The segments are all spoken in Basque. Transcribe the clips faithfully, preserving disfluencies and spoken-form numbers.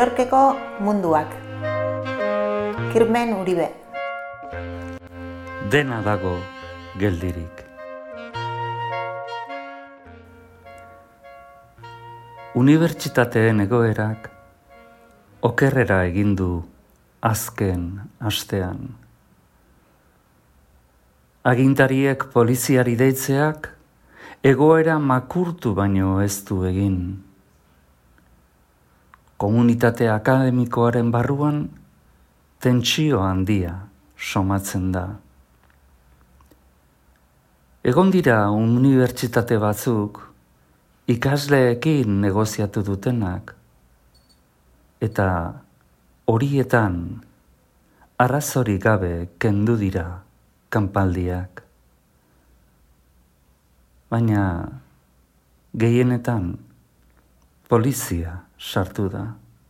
Yorkeko munduak. Kirmen Uribe. Dena dago geldirik. Unibertsitateen egoerak okerrera egin du azken astean. Agintariek poliziari deitzeak egoera makurtu baino ez du egin. Komunitate akademikoaren barruan tentsio handia somatzen da. Egon dira unibertsitate batzuk ikasleekin negoziatu dutenak, eta horietan arrazori gabe kendu dira kanpaldiak. Baina gehienetan polizia sartu da.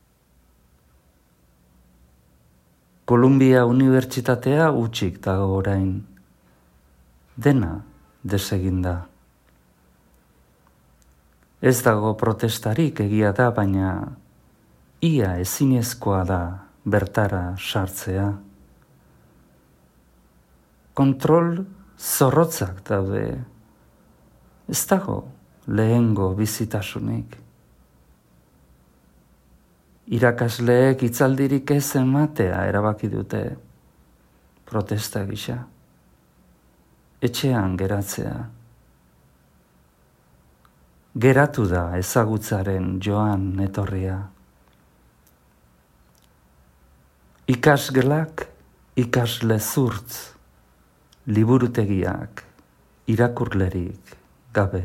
Columbia Unibertsitatea hutsik dago orain. Dena desegin da. Ez dago protestarik egia da, baina ia ezinezkoa da bertara sartzea. Kontrol zorrotzak daude. Ez dago lehengo bizitasunik. Irakasleek hitzaldirik ez ematea erabaki dute protesta gisa. Etxean geratzea. Geratu da ezagutzaren joan etorria. Ikasgelak, ikasle zurtz, liburutegiak, irakurlerik gabe.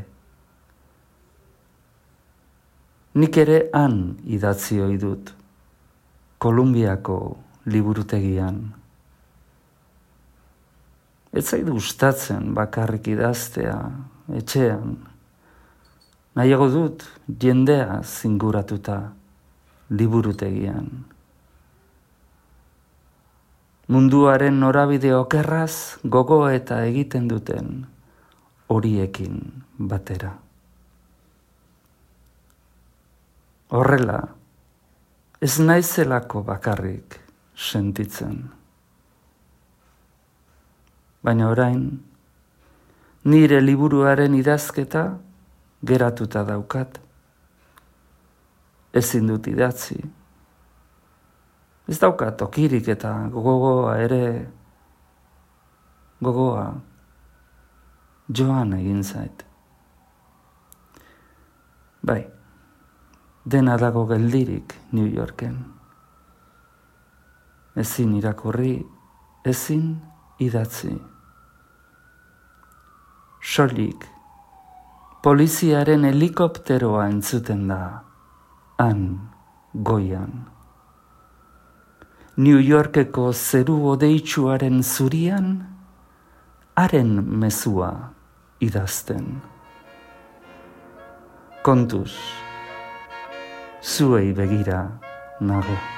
Nik ere han idatzi ohi dut, Kolumbiako liburutegian. Ez zaidu gustatzen bakarrik idaztea, etxean. Nahiago dut jendea zinguratuta liburutegian. Munduaren norabide okerraz gogoeta egiten duten horiekin batera. Horrela, ez naizelako bakarrik sentitzen. Baina orain, nire liburuaren idazketa geratuta daukat. Ezin dut idatzi. Ez daukat tokirik eta gogoa ere, gogoa joan egin zait. Bai, dena dago geldirik New Yorken. Ezin irakurri, ezin idatzi. Soilik, poliziaren helikopteroa entzuten da, han goian. New Yorkeko zeru odeitsuaren zurian, haren mezua idazten. Kontuz, zuei begira nago.